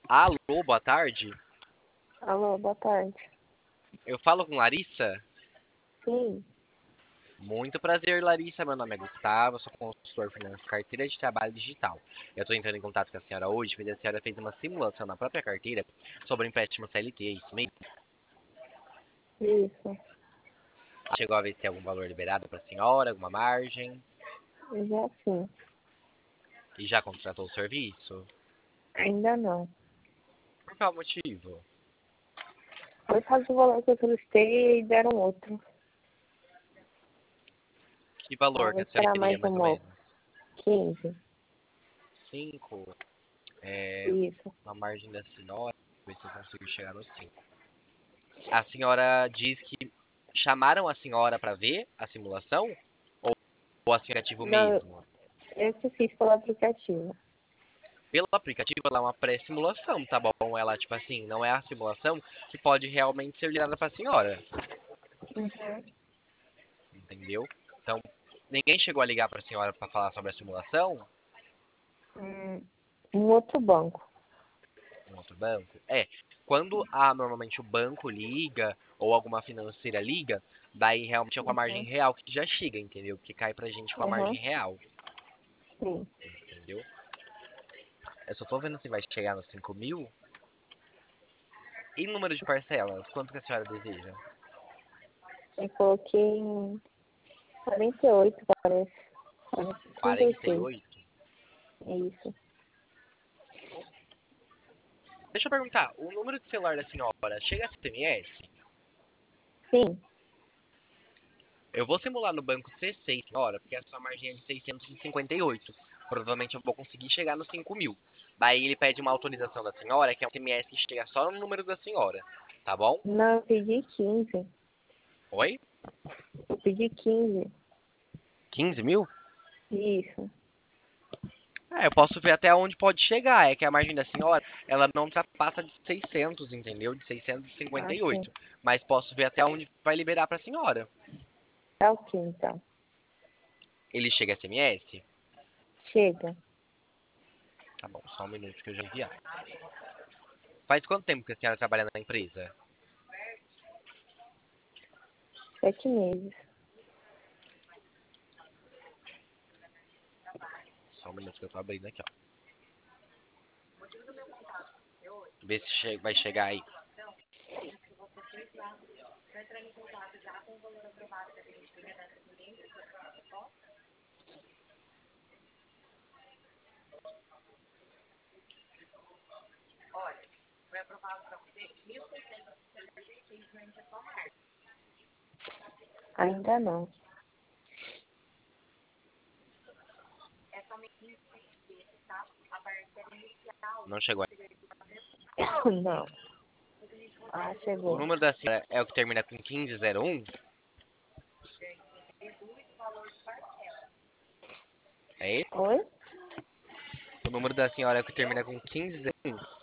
Alô, boa tarde. Alô, boa tarde. Eu falo com Larissa? Sim, Muito prazer, Larissa. Meu nome é Gustavo, eu sou consultor financeiro, carteira de trabalho digital. Eu estou entrando em contato com a senhora hoje, porque a senhora fez uma simulação na própria carteira sobre o empréstimo CLT, é isso mesmo? isso. Chegou a ver se tem algum valor liberado para a senhora, alguma margem? Já sim. E já contratou o serviço? Ainda não. Por qual motivo? Por causa do valor que eu solicitei e deram outro. Que valor Ah, que vou a senhora esperar queria, mais mais ou uma. menos? 15. 5? É, Isso. uma margem da senhora, ver se eu consigo chegar no 5. A senhora diz que chamaram a senhora para ver a simulação? Ou a senhora ativo Não, mesmo? eu que fiz pelo aplicativo. Pelo aplicativo, ela é uma pré-simulação, tá bom? Ela, tipo assim, não é a simulação que pode realmente ser ligada para a senhora, Uhum. entendeu? Então, ninguém chegou a ligar para a senhora para falar sobre a simulação Um outro banco. no outro banco? Quando normalmente o banco liga ou alguma financeira liga, daí realmente é com a margem Uhum. real que já chega, entendeu? Que cai pra gente com a Uhum. margem real, Sim. entendeu? Eu só tô vendo se vai chegar nos 5.000. E número de parcelas, quanto que a senhora deseja? Eu coloquei em 48, parece. Parece 36. 48? É isso. Deixa eu perguntar, o número de celular da senhora chega a SMS? Sim. Eu vou simular no banco C6, senhora, porque a sua margem é de 658. Provavelmente eu vou conseguir chegar nos 5.000. Daí ele pede uma autorização da senhora, que é um SMS que chega só no número da senhora, tá bom? Não, eu pedi 15. Oi? Eu pedi 15. 15.000? Isso. Eu posso ver até onde pode chegar. É que a margem da senhora, ela não ultrapassa de 600, entendeu? De Ah, sim. 658. Mas posso ver até onde vai liberar pra senhora. Tá ok, então. Ele chega SMS? Chega. Tá bom, só um minuto que eu já enviar. Faz quanto tempo que a senhora trabalha na empresa? 7 meses. Só um minuto que eu tô abrindo aqui, ó. Vê se vai chegar aí. Ainda não. Não chegou. Não. Ah, O chegou. número da senhora é o que termina com 1501? É esse? Oi? O número da senhora é o que termina com 1501?